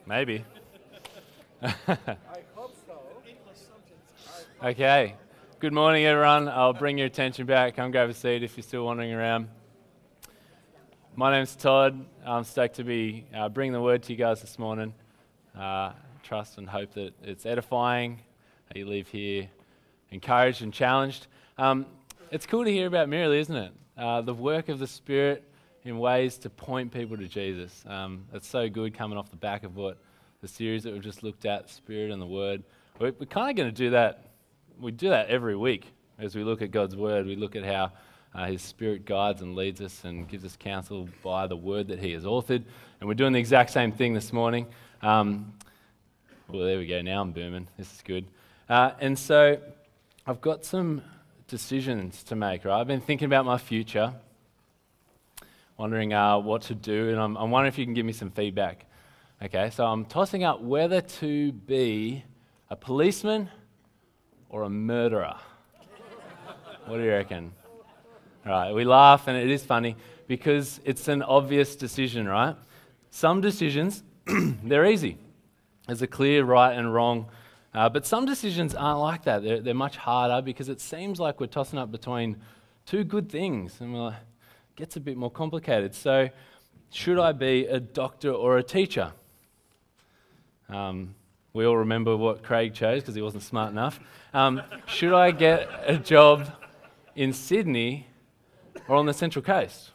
Maybe. I hope so. Okay. Good morning, everyone. I'll bring your attention back. Come grab a seat if you're still wandering around. My name's Todd. I'm stoked to be bringing the word to you guys this morning. Trust and hope that it's edifying, that you leave here encouraged and challenged. It's cool to hear about Miralee, isn't it? The work of the Spirit in ways to point people to Jesus. It's so good coming off the back of what the series that we've just looked at, Spirit and the Word. We're kind of going to do that. We do that every week as we look at God's Word. We look at how His Spirit guides and leads us and gives us counsel by the Word that He has authored. And we're doing the exact same thing this morning. Well, there we go. Now I'm booming. This is good. And so I've got some decisions to make, right? I've been thinking about my future, wondering what to do, and I'm wondering if you can give me some feedback. Okay, so I'm tossing up whether to be a policeman or a murderer. What do you reckon? All right, we laugh, and it is funny because it's an obvious decision, right? Some decisions, they're easy. There's a clear right and wrong. But some decisions aren't like that. They're much harder because it seems like we're tossing up between two good things, and it gets a bit more complicated. So, should I be a doctor or a teacher? We all remember what Craig chose because he wasn't smart enough. Should I get a job in Sydney or on the Central Coast?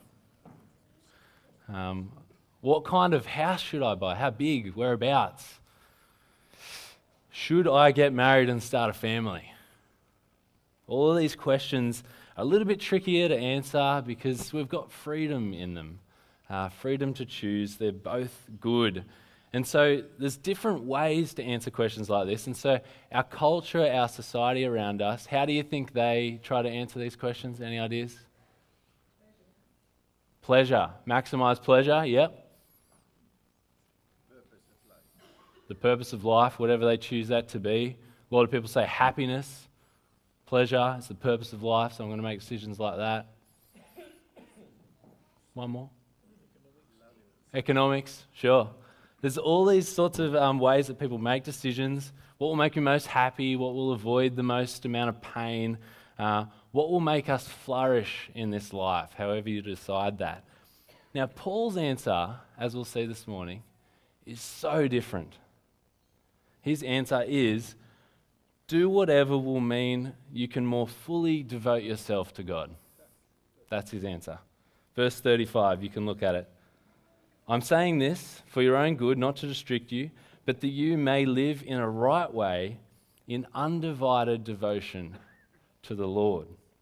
What kind of house should I buy? How big? Whereabouts? Should I get married and start a family? All of these questions are a little bit trickier to answer because we've got freedom in them. Freedom to choose, they're both good. And so there's different ways to answer questions like this. And so our culture, our society around us, how do you think they try to answer these questions? Any ideas? Pleasure. Maximize pleasure, yep. The purpose of life, whatever they choose that to be. A lot of people say happiness, pleasure is the purpose of life, so I'm going to make decisions like that. One more. Economics, sure. There's all these sorts of ways that people make decisions. What will make you most happy? What will avoid the most amount of pain? What will make us flourish in this life, however you decide that. Now, Paul's answer, as we'll see this morning, is so different. His answer is, do whatever will mean you can more fully devote yourself to God. That's his answer. Verse 35, you can look at it. I'm saying this for your own good, not to restrict you, but that you may live in a right way in undivided devotion to the Lord.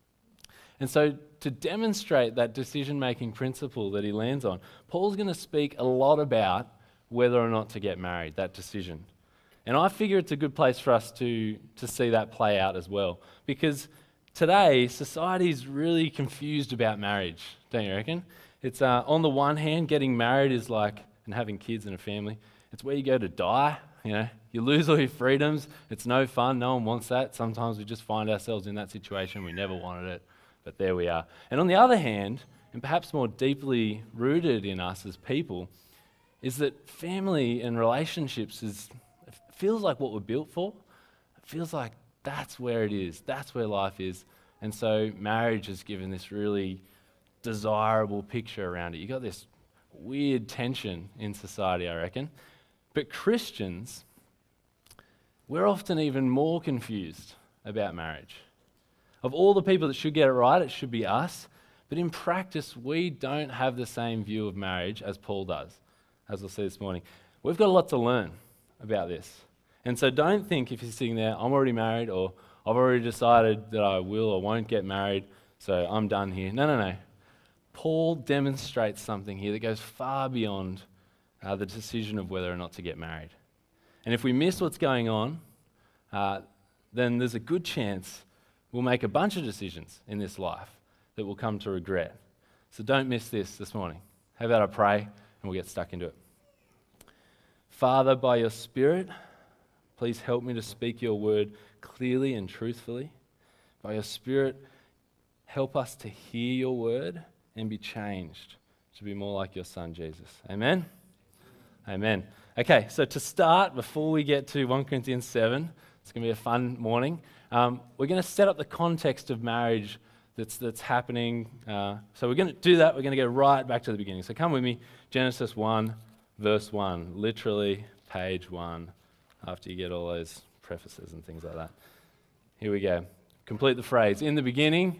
And so to demonstrate that decision-making principle that he lands on, Paul's going to speak a lot about whether or not to get married, that decision. And I figure it's a good place for us to see that play out as well. Because today, society's really confused about marriage, don't you reckon? It's on the one hand, getting married is like, and having kids and a family, it's where you go to die, You lose all your freedoms, it's no fun, no one wants that. Sometimes we just find ourselves in that situation, we never wanted it, but there we are. And on the other hand, and perhaps more deeply rooted in us as people, is that family and relationships feels like what we're built for. It feels like that's where it is. That's where life is. And so marriage has given this really desirable picture around it. You've got this weird tension in society, I reckon. But Christians, we're often even more confused about marriage. Of all the people that should get it right, it should be us. But in practice, we don't have the same view of marriage as Paul does, as we'll see this morning. We've got a lot to learn about this. And so don't think if you're sitting there, I'm already married, or I've already decided that I will or won't get married, so I'm done here. No. Paul demonstrates something here that goes far beyond the decision of whether or not to get married. And if we miss what's going on, then there's a good chance we'll make a bunch of decisions in this life that we'll come to regret. So don't miss this morning. How about I pray and we'll get stuck into it. Father, by your Spirit, please help me to speak your word clearly and truthfully. By your Spirit, help us to hear your word and be changed to be more like your Son, Jesus. Amen? Amen. Okay, so to start, before we get to 1 Corinthians 7, it's going to be a fun morning. We're going to set up the context of marriage that's happening. So we're going to do that. We're going to go right back to the beginning. So come with me, Genesis 1, verse 1, literally page 1, after you get all those prefaces and things like that. Here we go. Complete the phrase. In the beginning,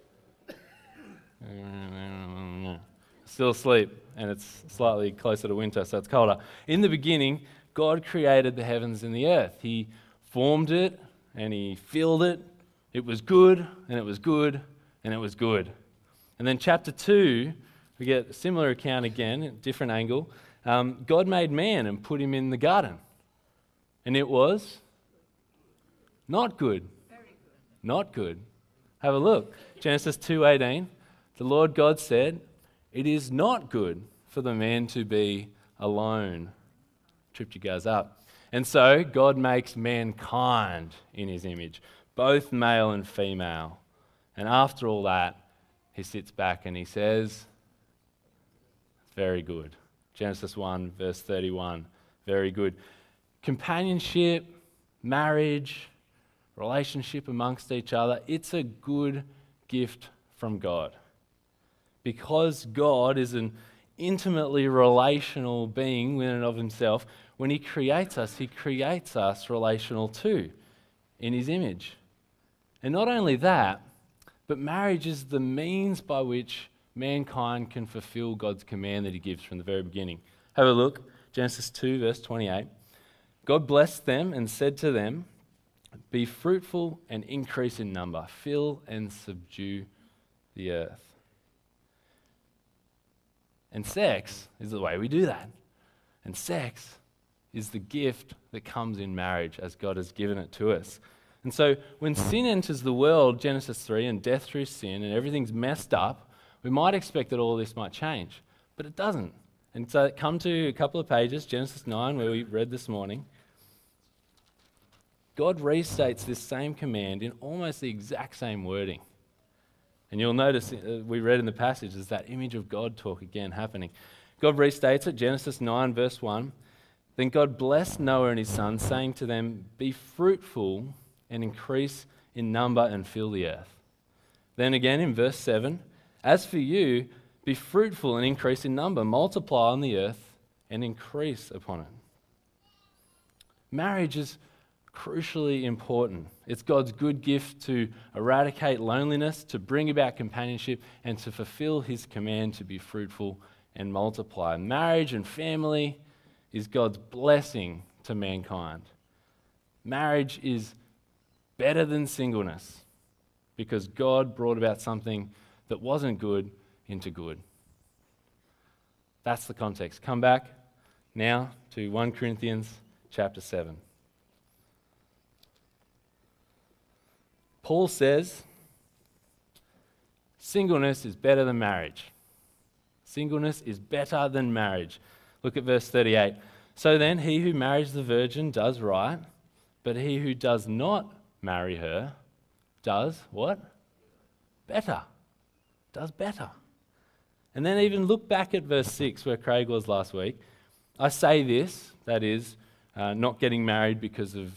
still asleep, and it's slightly closer to winter, so it's colder. In the beginning, God created the heavens and the earth. He formed it, and He filled it. It was good, and it was good, and it was good. And then chapter 2, we get a similar account again, a different angle. God made man and put him in the garden. And it was not good. Very good. Not good. Have a look. Genesis 2:18. The Lord God said, "It is not good for the man to be alone." Tripped you guys up. And so God makes mankind in His image, both male and female. And after all that, He sits back and He says, very good. Genesis 1, verse 31, very good. Companionship, marriage, relationship amongst each other, it's a good gift from God. Because God is an intimately relational being in and of Himself, when He creates us relational too, in His image. And not only that, but marriage is the means by which mankind can fulfill God's command that He gives from the very beginning. Have a look, Genesis 2, verse 28. God blessed them and said to them, "Be fruitful and increase in number, fill and subdue the earth." And sex is the way we do that. And sex is the gift that comes in marriage as God has given it to us. And so when sin enters the world, Genesis 3, and death through sin, and everything's messed up, we might expect that all this might change. But it doesn't. And so come to a couple of pages, Genesis 9, where we read this morning. God restates this same command in almost the exact same wording. And you'll notice we read in the passage, there's that image of God talk again happening. God restates it, Genesis 9, verse 1. Then God blessed Noah and his sons, saying to them, "Be fruitful and increase in number and fill the earth." Then again in verse 7, "As for you, be fruitful and increase in number, multiply on the earth and increase upon it." Marriage is crucially important. It's God's good gift to eradicate loneliness, to bring about companionship, and to fulfill His command to be fruitful and multiply. Marriage and family is God's blessing to mankind. Marriage is better than singleness because God brought about something that wasn't good into good. That's the context. Come back now to 1 Corinthians chapter 7. Paul says, singleness is better than marriage. Singleness is better than marriage. Look at verse 38. "So then, he who marries the virgin does right, but he who does not marry her does what? Better. Does better." And then even look back at verse 6, where Craig was last week. "I say this," that is, getting married because of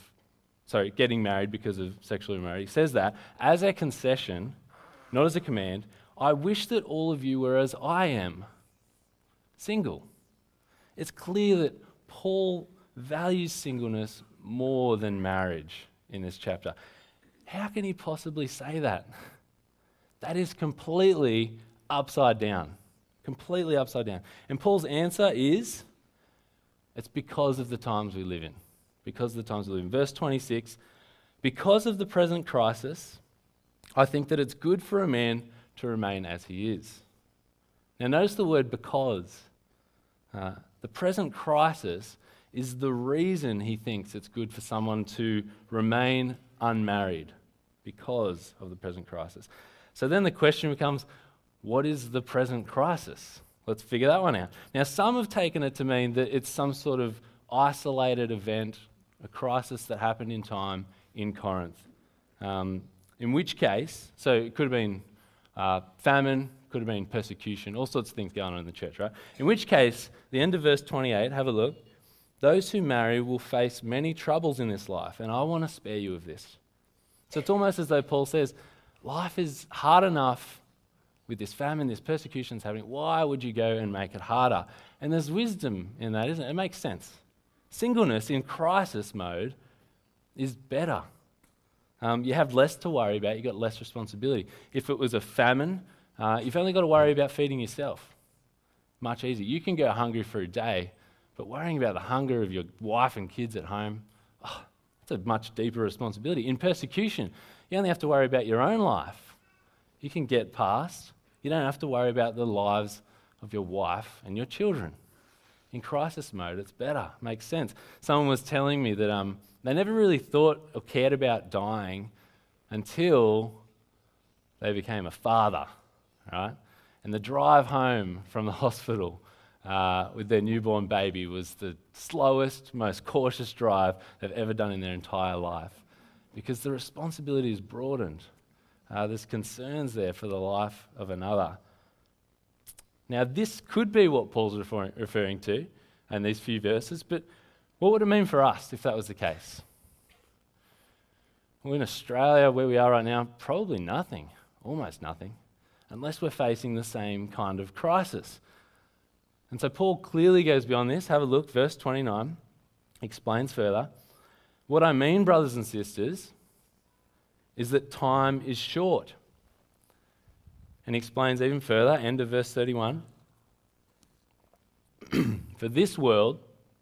sexual immorality. He says that as a concession, not as a command. "I wish that all of you were as I am, single." It's clear that Paul values singleness more than marriage in this chapter. How can he possibly say that? That is completely upside down. Completely upside down. And Paul's answer is, it's because of the times we live in. Because of the times we live in. Verse 26, "Because of the present crisis, I think that it's good for a man to remain as he is." Now notice the word "because." The present crisis is the reason he thinks it's good for someone to remain unmarried, because of the present crisis. So then the question becomes, what is the present crisis? Let's figure that one out. Now, some have taken it to mean that it's some sort of isolated event, a crisis that happened in time in Corinth. In which case, so it could have been famine, could have been persecution, all sorts of things going on in the church, right? In which case, the end of verse 28, have a look. those who marry will face many troubles in this life, and I want to spare you of this. So it's almost as though Paul says, life is hard enough with this famine, this persecution's happening. Why would you go and make it harder? And there's wisdom in that, isn't it? It makes sense. Singleness in crisis mode is better. You have less to worry about, you've got less responsibility. If it was a famine, you've only got to worry about feeding yourself. Much easier. You can go hungry for a day, but worrying about the hunger of your wife and kids at home, it's a much deeper responsibility. In persecution, you only have to worry about your own life. You can get past. You don't have to worry about the lives of your wife and your children. In crisis mode, it's better. Makes sense. Someone was telling me that they never really thought or cared about dying until they became a father, right? And the drive home from the hospital with their newborn baby was the slowest, most cautious drive they've ever done in their entire life, because the responsibility is broadened. There's concerns there for the life of another. Now, this could be what Paul's referring to in these few verses, but what would it mean for us if that was the case? Well, in Australia, where we are right now, probably nothing, almost nothing, unless we're facing the same kind of crisis. And so Paul clearly goes beyond this. Have a look, verse 29 explains further. What I mean, brothers and sisters, is that time is short. And he explains even further, end of verse 31. For this world,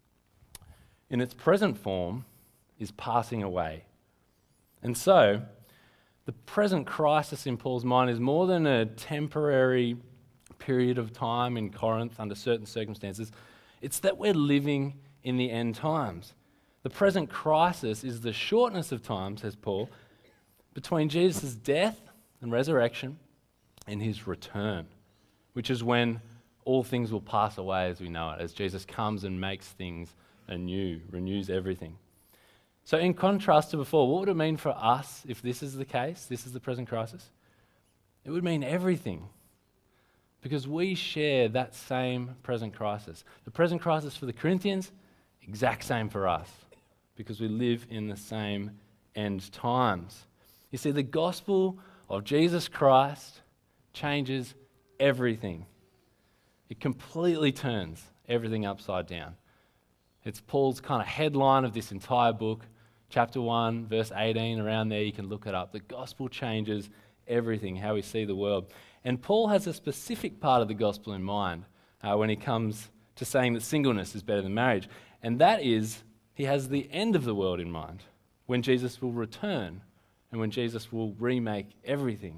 in its present form, is passing away. And so, the present crisis in Paul's mind is more than a temporary period of time in Corinth under certain circumstances. It's that we're living in the end times. The present crisis is the shortness of time, says Paul, between Jesus' death and resurrection and his return, which is when all things will pass away as we know it, as Jesus comes and makes things anew, renews everything. So in contrast to before, what would it mean for us if this is the case, this is the present crisis? It would mean everything, because we share that same present crisis. The present crisis for the Corinthians, exact same for us, because we live in the same end times. You see, the gospel of Jesus Christ changes everything. It completely turns everything upside down. It's Paul's kind of headline of this entire book, chapter 1, verse 18, around there, you can look it up. The gospel changes everything, how we see the world. And Paul has a specific part of the gospel in mind when he comes to saying that singleness is better than marriage. And that is, he has the end of the world in mind, when Jesus will return and when Jesus will remake everything.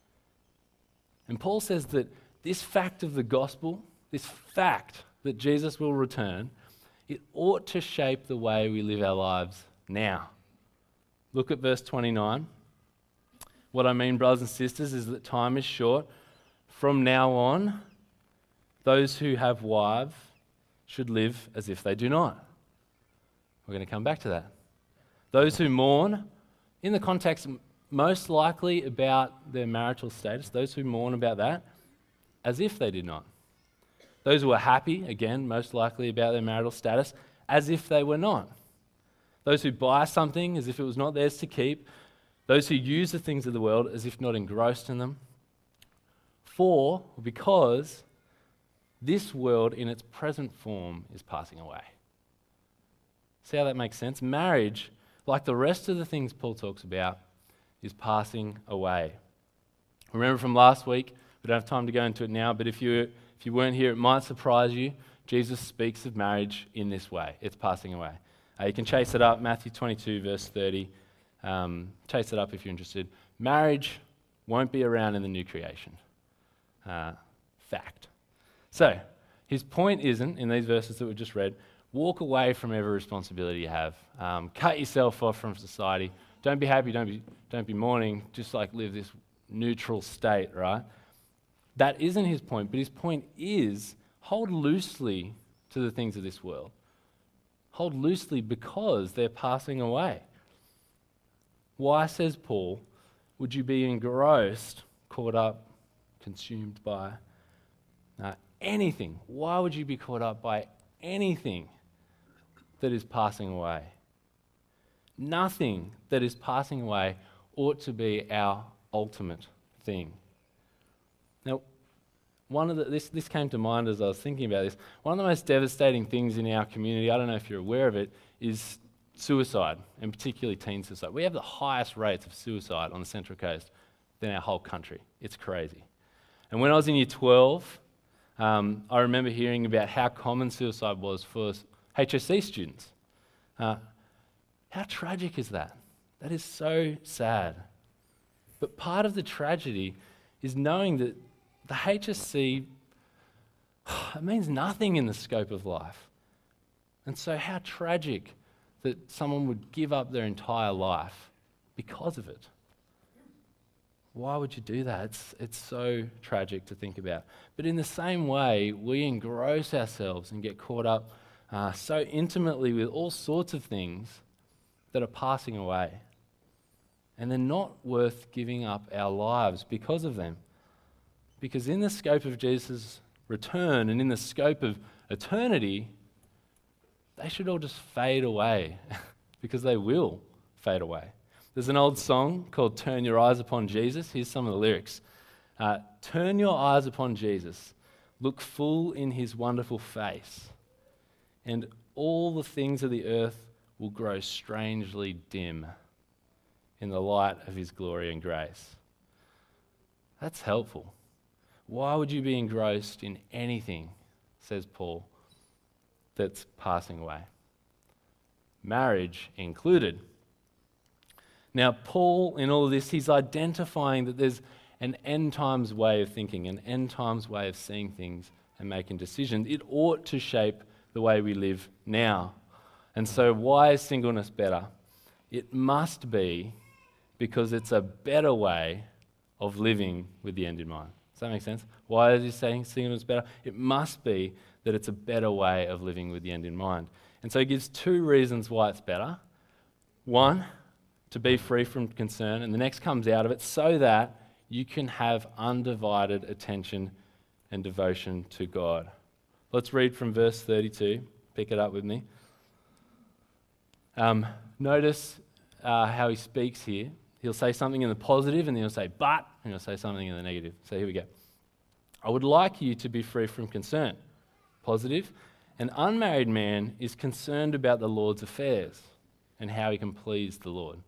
And Paul says that this fact of the gospel, this fact that Jesus will return, it ought to shape the way we live our lives now. Look at verse 29. What I mean, brothers and sisters, is that time is short. From now on, those who have wives should live as if they do not. We're going to come back to that. Those who mourn, in the context most likely about their marital status, those who mourn about that, as if they did not. Those who are happy, again, most likely about their marital status, as if they were not. Those who buy something as if it was not theirs to keep. Those who use the things of the world as if not engrossed in them. Because this world in its present form is passing away. See how that makes sense? Marriage, like the rest of the things Paul talks about, is passing away. Remember from last week, we don't have time to go into it now, but if you weren't here, it might surprise you. Jesus speaks of marriage in this way. It's passing away. You can chase it up, Matthew 22, verse 30. Chase it up if you're interested. Marriage won't be around in the new creation. Fact. So, his point isn't, in these verses that we've just read, walk away from every responsibility you have. Cut yourself off from society. Don't be happy, don't be mourning, just like live this neutral state, right? That isn't his point, but his point is hold loosely to the things of this world. Hold loosely because they're passing away. Why, says Paul, would you be engrossed, caught up, consumed by anything? Why would you be caught up by anything that is passing away. Nothing that is passing away ought to be our ultimate thing. Now, this came to mind as I was thinking about this. One of the most devastating things in our community, I don't know if you're aware of it, is suicide, and particularly teen suicide. We have the highest rates of suicide on the Central Coast than our whole country. It's crazy. And when I was in year 12, I remember hearing about how common suicide was for HSC students. How tragic is that? That is so sad. But part of the tragedy is knowing that the HSC, it means nothing in the scope of life. And so how tragic that someone would give up their entire life because of it. Why would you do that? It's so tragic to think about. But in the same way, we engross ourselves and get caught up so intimately with all sorts of things that are passing away. And they're not worth giving up our lives because of them. Because in the scope of Jesus' return and in the scope of eternity, they should all just fade away because they will fade away. There's an old song called Turn Your Eyes Upon Jesus. Here's some of the lyrics. Turn your eyes upon Jesus. Look full in his wonderful face. And all the things of the earth will grow strangely dim in the light of his glory and grace. That's helpful. Why would you be engrossed in anything, says Paul, that's passing away? Marriage included. Now, Paul, in all of this, he's identifying that there's an end times way of thinking, an end times way of seeing things and making decisions. It ought to shape the way we live now. And so why is singleness better? It must be because it's a better way of living with the end in mind. Does that make sense? Why is he saying singleness better? It must be that it's a better way of living with the end in mind. And so he gives two reasons why it's better. One, to be free from concern, and the next comes out of it so that you can have undivided attention and devotion to God. Let's read from verse 32. Pick it up with me. Notice how he speaks here. He'll say something in the positive, and then he'll say, but, and he'll say something in the negative. So here we go. I would like you to be free from concern. Positive. An unmarried man is concerned about the Lord's affairs and how he can please the Lord.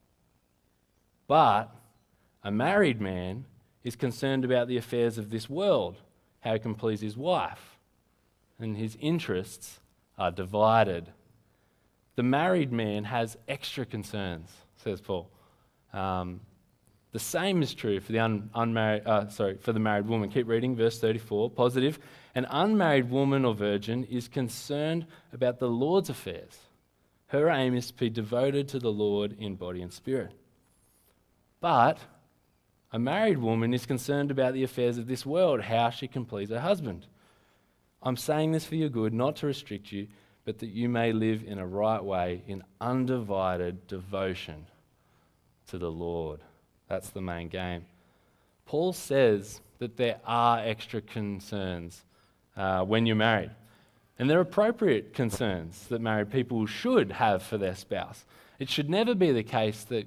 But a married man is concerned about the affairs of this world, how he can please his wife. And his interests are divided. The married man has extra concerns, says Paul. The same is true for the for the married woman. Keep reading, verse 34. Positive. An unmarried woman or virgin is concerned about the Lord's affairs. Her aim is to be devoted to the Lord in body and spirit. But a married woman is concerned about the affairs of this world, how she can please her husband. I'm saying this for your good, not to restrict you, but that you may live in a right way, in undivided devotion to the Lord. That's the main game. Paul says that there are extra concerns when you're married. And they're appropriate concerns that married people should have for their spouse. It should never be the case that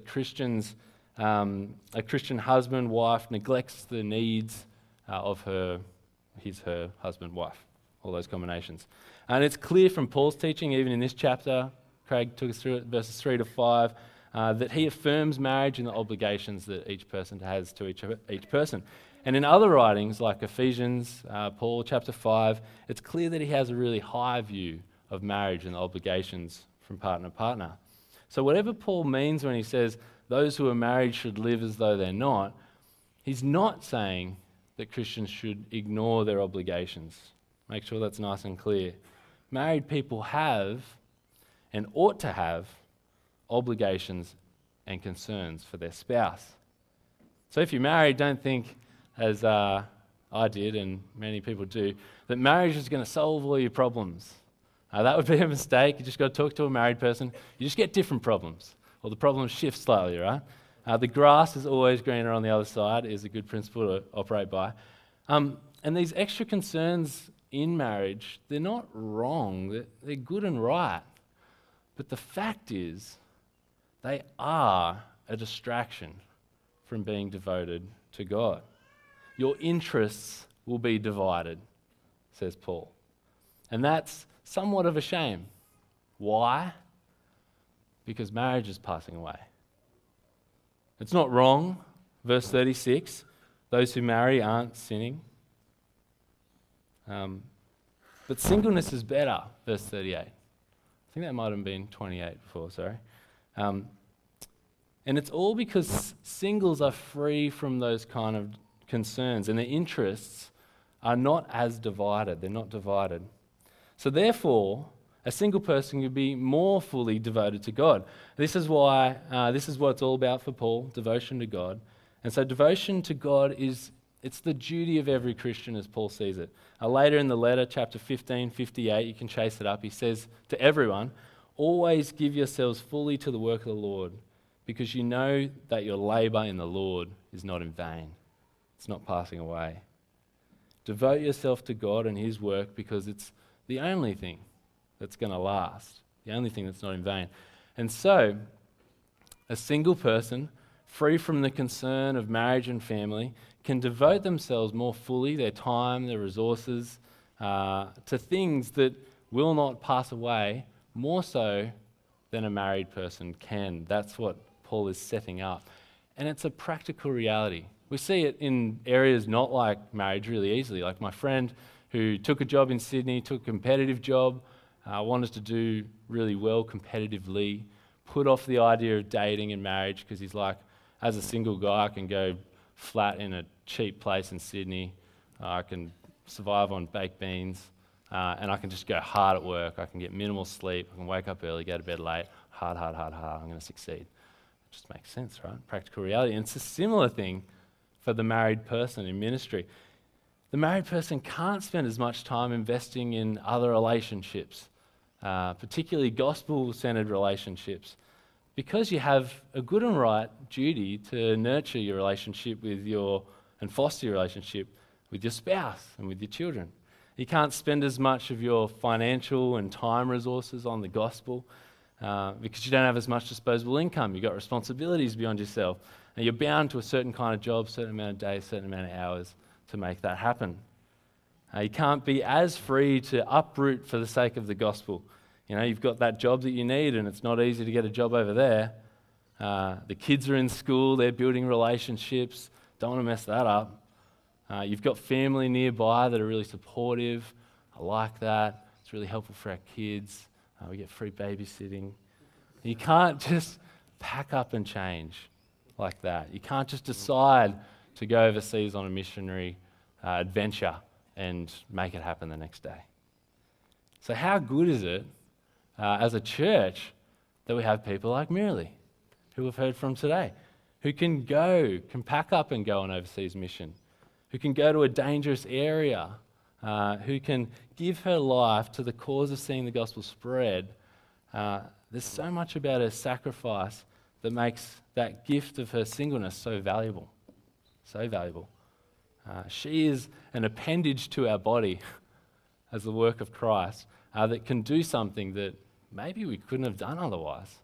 a Christian husband, wife neglects the needs of her husband, wife, all those combinations. And it's clear from Paul's teaching, even in this chapter, Craig took us through it, verses 3 to 5, that he affirms marriage and the obligations that each person has to each person. And in other writings, like Ephesians, Paul chapter 5, it's clear that he has a really high view of marriage and the obligations from partner to partner. So whatever Paul means when he says those who are married should live as though they're not, he's not saying that Christians should ignore their obligations. Make sure that's nice and clear. Married people have and ought to have obligations and concerns for their spouse. So if you're married, don't think, as I did and many people do, that marriage is going to solve all your problems. That would be a mistake. You just got to talk to a married person. You just get different problems, or the problems shift slightly, right? The grass is always greener on the other side is a good principle to operate by. And these extra concerns in marriage, they're not wrong. They're good and right. But the fact is, they are a distraction from being devoted to God. Your interests will be divided, says Paul. And that's somewhat of a shame. Why? Because marriage is passing away. It's not wrong, verse 36, those who marry aren't sinning. But singleness is better, verse 38. I think that might have been 28 before, sorry. And it's all because singles are free from those kind of concerns, and their interests are not as divided. They're not divided. So therefore, a single person can be more fully devoted to God. This is why, this is what it's all about for Paul, devotion to God. And so devotion to God it's the duty of every Christian as Paul sees it. Later in the letter, chapter 15, 58, you can chase it up. He says to everyone, always give yourselves fully to the work of the Lord, because you know that your labour in the Lord is not in vain. It's not passing away. Devote yourself to God and his work, because it's the only thing that's going to last, the only thing that's not in vain. And so, a single person, free from the concern of marriage and family, can devote themselves more fully, their time, their resources, to things that will not pass away, more so than a married person can. That's what Paul is setting up. And it's a practical reality. We see it in areas not like marriage really easily. Like my friend who took a job in Sydney, took a competitive job, wanted to do really well competitively, put off the idea of dating and marriage because he's like, as a single guy, I can go flat in a cheap place in Sydney. I can survive on baked beans, and I can just go hard at work. I can get minimal sleep. I can wake up early, go to bed late. Hard. I'm going to succeed. It just makes sense, right? Practical reality. And it's a similar thing for the married person in ministry. The married person can't spend as much time investing in other relationships, particularly gospel-centered relationships, because you have a good and right duty to nurture your relationship and foster your relationship with your spouse and with your children. You can't spend as much of your financial and time resources on the gospel because you don't have as much disposable income. You've got responsibilities beyond yourself, and you're bound to a certain kind of job, certain amount of days, certain amount of hours to make that happen. You can't be as free to uproot for the sake of the gospel. You know, you've got that job that you need, and it's not easy to get a job over there. The kids are in school, they're building relationships, don't want to mess that up. You've got family nearby that are really supportive. I like that. It's really helpful for our kids. We get free babysitting. You can't just pack up and change like that. You can't just decide to go overseas on a missionary adventure and make it happen the next day. So how good is it as a church that we have people like Mirrally, who we've heard from today, who can pack up and go on overseas mission, who can go to a dangerous area, who can give her life to the cause of seeing the gospel spread. There's so much about her sacrifice that makes that gift of her singleness so valuable. So valuable. She is an appendage to our body as the work of Christ that can do something that maybe we couldn't have done otherwise.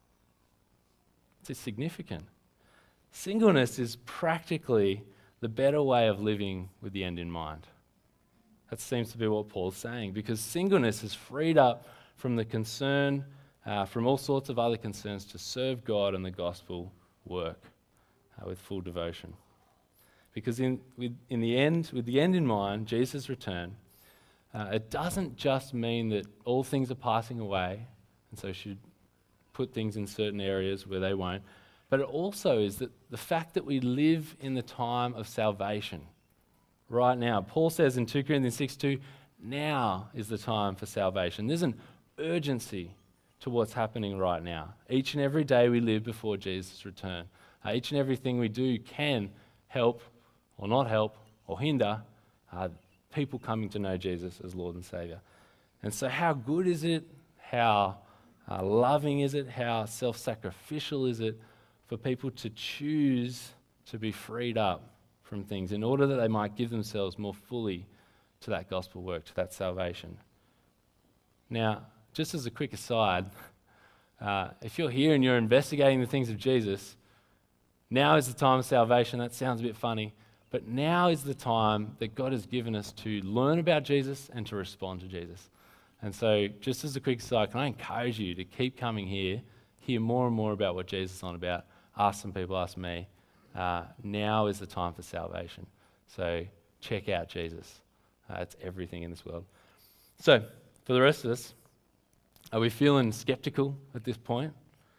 It's significant. Singleness is practically the better way of living with the end in mind. That seems to be what Paul's saying, because singleness is freed up from the concern, from all sorts of other concerns, to serve God and the gospel work with full devotion. Because with the end in mind, Jesus' return, it doesn't just mean that all things are passing away, and so should put things in certain areas where they won't, but it also is that the fact that we live in the time of salvation right now. Paul says in 2 Corinthians 6:2, now is the time for salvation. There's an urgency to what's happening right now. Each and every day we live before Jesus' return. Each and everything we do can help or not help or hinder people coming to know Jesus as Lord and Saviour. And so how good is it? How loving is it? How self-sacrificial is it for people to choose to be freed up from things in order that they might give themselves more fully to that gospel work, to that salvation? Now, just as a quick aside, If you're here and you're investigating the things of Jesus, now is the time of salvation. That sounds a bit funny, but now is the time that God has given us to learn about Jesus and to respond to Jesus. And so, just as a quick aside, can I encourage you to keep coming here, hear more and more about what Jesus is on about, ask some people, ask me. Now is the time for salvation. So, check out Jesus. It's everything in this world. So, for the rest of us, are we feeling skeptical at this point?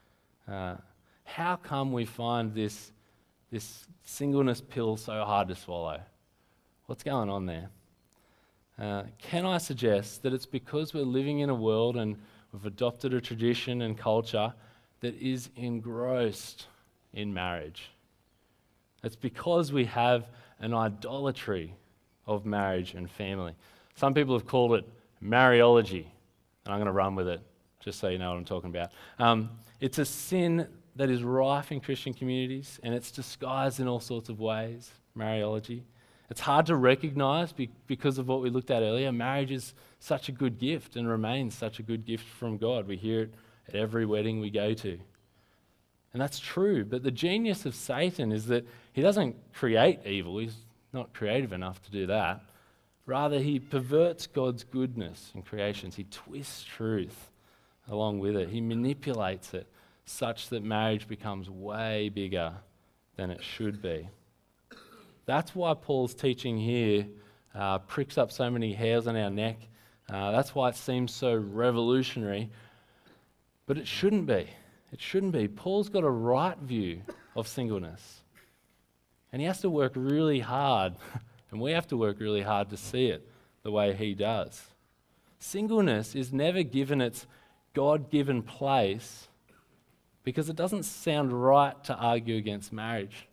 How come we find this singleness pill so hard to swallow? What's going on there? Can I suggest that it's because we're living in a world and we've adopted a tradition and culture that is engrossed in marriage? It's because we have an idolatry of marriage and family. Some people have called it Mariology, and I'm going to run with it, just so you know what I'm talking about. It's a sin that is rife in Christian communities, and it's disguised in all sorts of ways, Mariology. It's hard to recognize because of what we looked at earlier. Marriage is such a good gift and remains such a good gift from God. We hear it at every wedding we go to. And that's true, but the genius of Satan is that he doesn't create evil. He's not creative enough to do that. Rather, he perverts God's goodness in creations. He twists truth along with it. He manipulates it such that marriage becomes way bigger than it should be. That's why Paul's teaching here pricks up so many hairs on our neck. That's why it seems so revolutionary. But it shouldn't be. It shouldn't be. Paul's got a right view of singleness. And he has to work really hard, and we have to work really hard to see it the way he does. Singleness is never given its God-given place because it doesn't sound right to argue against marriage.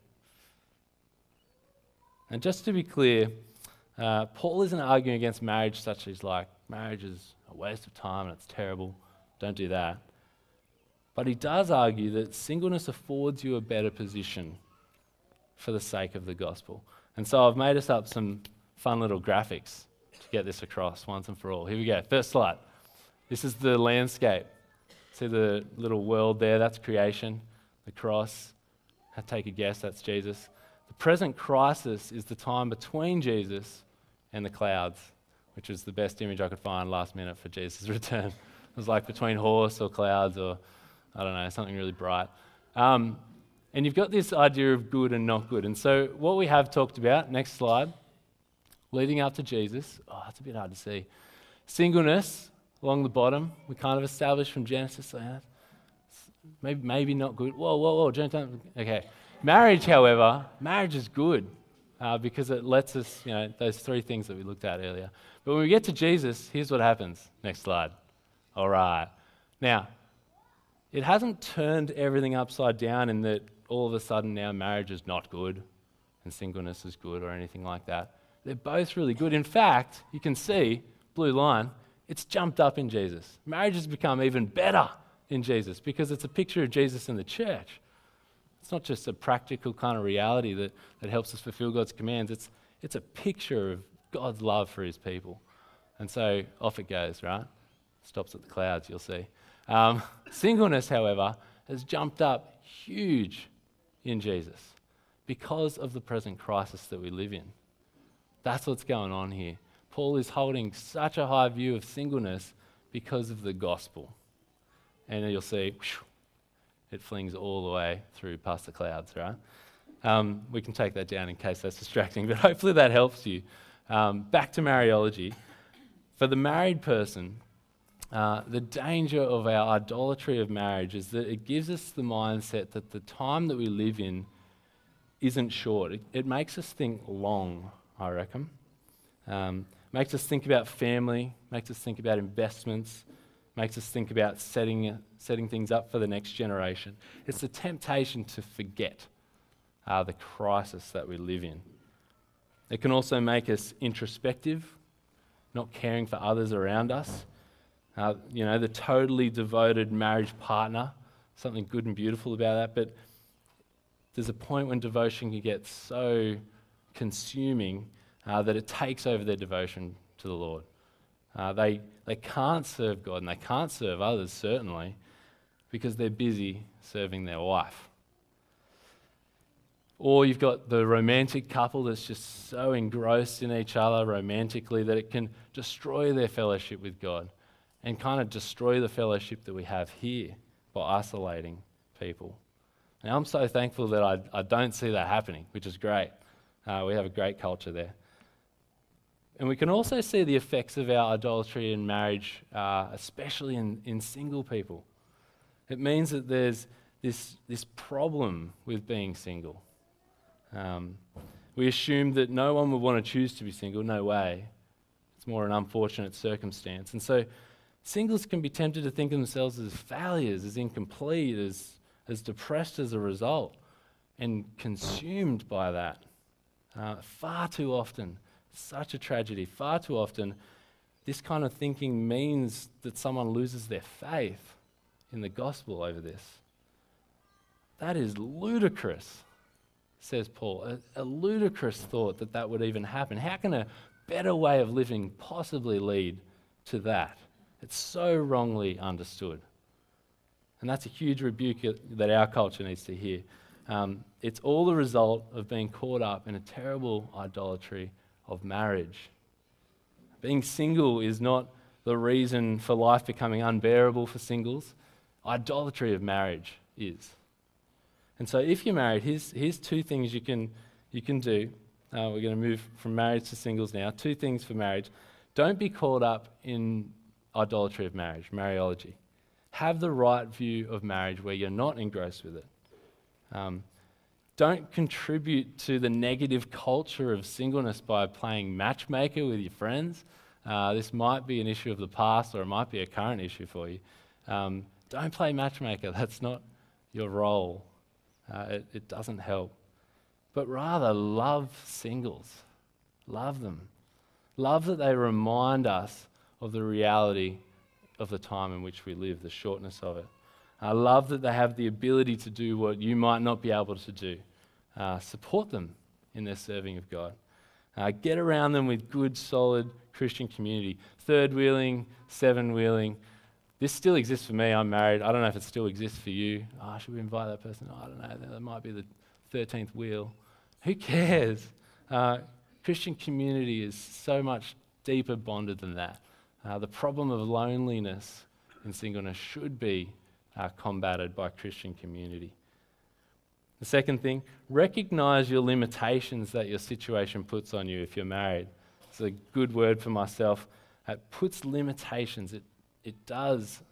And just to be clear, Paul isn't arguing against marriage such as like, marriage is a waste of time and it's terrible, don't do that. But he does argue that singleness affords you a better position for the sake of the gospel. And so I've made us up some fun little graphics to get this across once and for all. Here we go. First slide. This is the landscape. See the little world there? That's creation. The cross. Take a guess, that's Jesus. The present crisis is the time between Jesus and the clouds, which is the best image I could find last minute for Jesus' return. It was like between horse or clouds or, I don't know, something really bright. And you've got this idea of good and not good. And so what we have talked about, next slide, leading up to Jesus, it's a bit hard to see. Singleness along the bottom, we kind of established from Genesis, maybe not good. Whoa, don't. Okay. Marriage, however, marriage is good because it lets us, those three things that we looked at earlier. But when we get to Jesus, here's what happens. Next slide. All right. Now, it hasn't turned everything upside down in that all of a sudden now marriage is not good and singleness is good or anything like that. They're both really good. In fact, you can see, blue line, it's jumped up in Jesus. Marriage has become even better in Jesus because it's a picture of Jesus in the church. It's not just a practical kind of reality that helps us fulfill God's commands. It's a picture of God's love for his people. And so off it goes, right? Stops at the clouds, you'll see. Singleness, however, has jumped up huge in Jesus because of the present crisis that we live in. That's what's going on here. Paul is holding such a high view of singleness because of the gospel. And you'll see, it flings all the way through past the clouds, right? We can take that down in case that's distracting, but hopefully that helps you. Back to Mariology. For the married person, the danger of our idolatry of marriage is that it gives us the mindset that the time that we live in isn't short. It makes us think long, I reckon. Makes us think about family, makes us think about investments, makes us think about setting things up for the next generation. It's the temptation to forget the crisis that we live in. It can also make us introspective, not caring for others around us. The totally devoted marriage partner, something good and beautiful about that, but there's a point when devotion can get so consuming that it takes over their devotion to the Lord. They can't serve God and they can't serve others, certainly, because they're busy serving their wife. Or you've got the romantic couple that's just so engrossed in each other romantically that it can destroy their fellowship with God and kind of destroy the fellowship that we have here by isolating people. Now, I'm so thankful that I don't see that happening, which is great. We have a great culture there. And we can also see the effects of our idolatry in marriage, especially in single people. It means that there's this problem with being single. We assume that no one would want to choose to be single. No way. It's more an unfortunate circumstance. And so singles can be tempted to think of themselves as failures, as incomplete, as depressed as a result, and consumed by that. Far too often, such a tragedy, far too often, this kind of thinking means that someone loses their faith in the gospel over this. That is ludicrous, says Paul. A ludicrous thought that would even happen. How can a better way of living possibly lead to that? It's so wrongly understood. And that's a huge rebuke that our culture needs to hear. It's all the result of being caught up in a terrible idolatry of marriage. Being single is not the reason for life becoming unbearable for singles. Idolatry of marriage is. And so if you're married, here's two things you can do. We're going to move from marriage to singles now. Two things for marriage. Don't be caught up in idolatry of marriage, Mariology. Have the right view of marriage where you're not engrossed with it. Don't contribute to the negative culture of singleness by playing matchmaker with your friends. This might be an issue of the past, or it might be a current issue for you. Don't play matchmaker. That's not your role. It doesn't help. But rather, love singles. Love them. Love that they remind us of the reality of the time in which we live, the shortness of it. I love that they have the ability to do what you might not be able to do. Support them in their serving of God. Get around them with good, solid Christian community. Third wheeling, seven wheeling. This still exists for me. I'm married. I don't know if it still exists for you. Should we invite that person? I don't know. That might be the 13th wheel. Who cares? Christian community is so much deeper bonded than that. The problem of loneliness in singleness should be combated by Christian community. The second thing, recognize your limitations that your situation puts on you if you're married. It's a good word for myself. It puts limitations. It does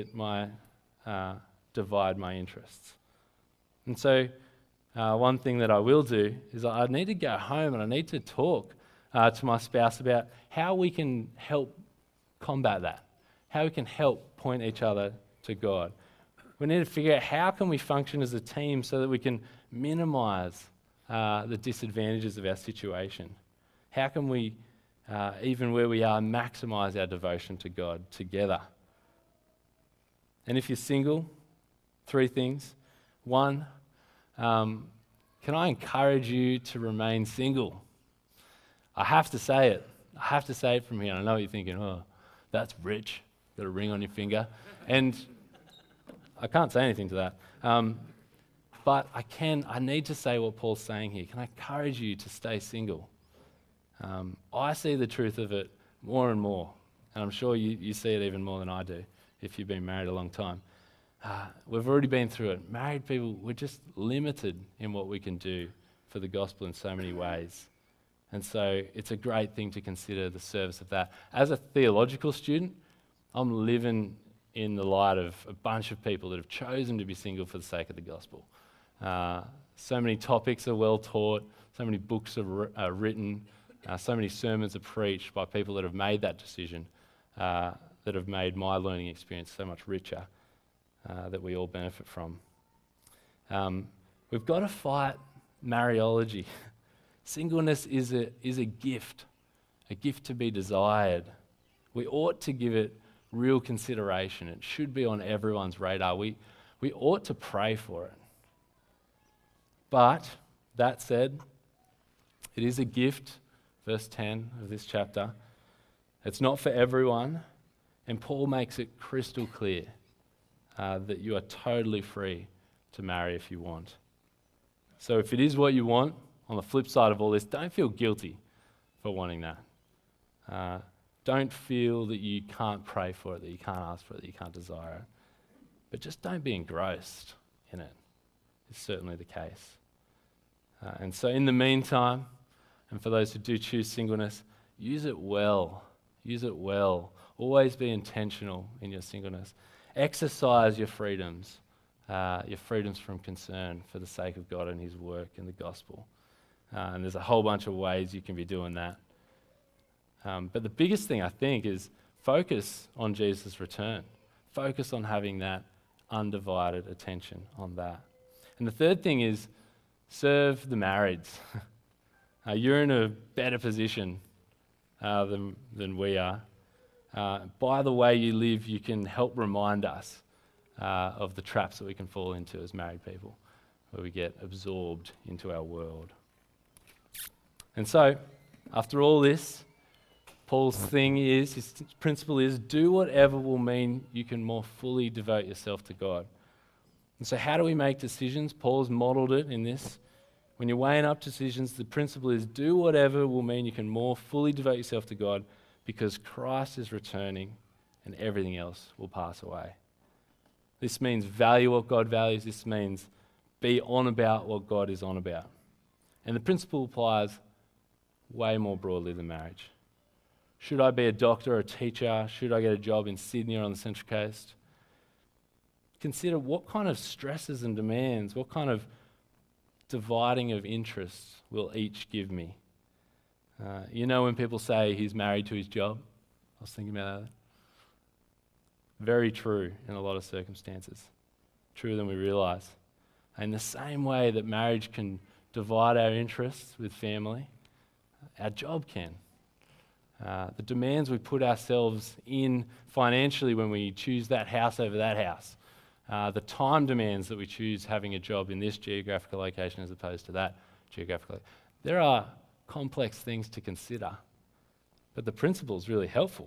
divide my interests. And so one thing that I will do is I need to go home and I need to talk to my spouse about how we can help combat that, how we can help point each other to God. We need to figure out how can we function as a team so that we can minimize the disadvantages of our situation. How can we, even where we are, maximize our devotion to God together? And if you're single, three things. One, can I encourage you to remain single? I have to say it. I have to say it from here. I know what you're thinking, that's rich. Got a ring on your finger. And I can't say anything to that. But I need to say what Paul's saying here. Can I encourage you to stay single? I see the truth of it more and more. And I'm sure you see it even more than I do if you've been married a long time. We've already been through it. Married people, we're just limited in what we can do for the gospel in so many ways. And so it's a great thing to consider the service of that. As a theological student, I'm living in the light of a bunch of people that have chosen to be single for the sake of the gospel. So many topics are well taught, so many books are written, so many sermons are preached by people that have made that decision, that have made my learning experience so much richer, that we all benefit from. We've got to fight Mariology. Singleness is a gift to be desired. We ought to give it real consideration. It should be on everyone's radar. We ought to pray for it. But, that said, it is a gift, verse 10 of this chapter. It's not for everyone, and Paul makes it crystal clear. that you are totally free to marry if you want. So if it is what you want, on the flip side of all this, don't feel guilty for wanting that. Don't feel that you can't pray for it, that you can't ask for it, that you can't desire it. But just don't be engrossed in it. It's certainly the case. And so in the meantime, and for those who do choose singleness, use it well. Use it well. Always be intentional in your singleness. Exercise your freedoms from concern for the sake of God and His work in the gospel. And there's a whole bunch of ways you can be doing that. But the biggest thing, I think, is focus on Jesus' return. Focus on having that undivided attention on that. And the third thing is serve the marrieds. You're in a better position than we are. By the way you live, you can help remind us of the traps that we can fall into as married people, where we get absorbed into our world. And so, after all this, Paul's his principle is, do whatever will mean you can more fully devote yourself to God. And so how do we make decisions? Paul's modeled it in this. When you're weighing up decisions, the principle is, do whatever will mean you can more fully devote yourself to God, because Christ is returning and everything else will pass away. This means value what God values. This means be on about what God is on about. And the principle applies way more broadly than marriage. Should I be a doctor or a teacher? Should I get a job in Sydney or on the Central Coast? Consider what kind of stresses and demands, what kind of dividing of interests will each give me. When people say he's married to his job, I was thinking about that. Very true in a lot of circumstances. Truer than we realise. In the same way that marriage can divide our interests with family, our job can. The demands we put ourselves in financially when we choose that house over that house. The time demands that we choose having a job in this geographical location as opposed to that geographical location. There are complex things to consider, but the principle is really helpful.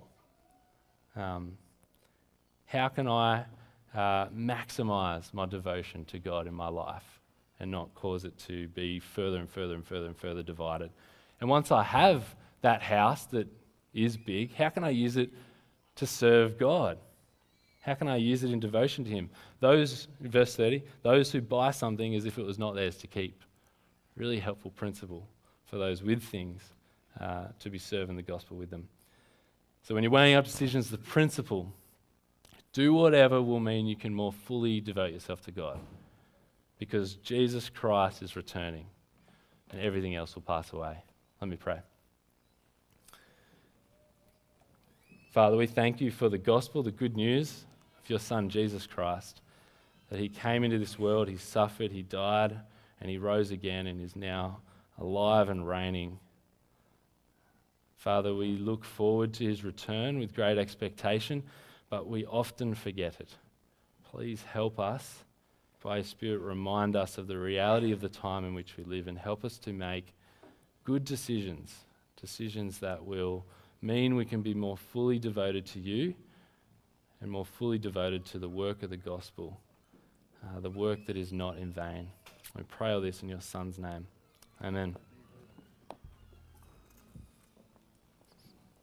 How can I maximise my devotion to God in my life and not cause it to be further and further and further and further divided? And once I have that house that is big, how can I use it to serve God? How can I use it in devotion to Him? Verse 30, those who buy something as if it was not theirs to keep. Really helpful principle for those with things to be serving the gospel with them. So when you're weighing up decisions, the principle, do whatever will mean you can more fully devote yourself to God, because Jesus Christ is returning and everything else will pass away. Let me pray. Father, we thank you for the gospel, the good news of your Son, Jesus Christ, that He came into this world, He suffered, He died, and He rose again and is now alive and reigning. Father, we look forward to His return with great expectation, but we often forget it. Please help us, by your Spirit, remind us of the reality of the time in which we live, and help us to make good decisions that will mean we can be more fully devoted to you and more fully devoted to the work of the gospel, the work that is not in vain. We pray all this in your Son's name. Amen.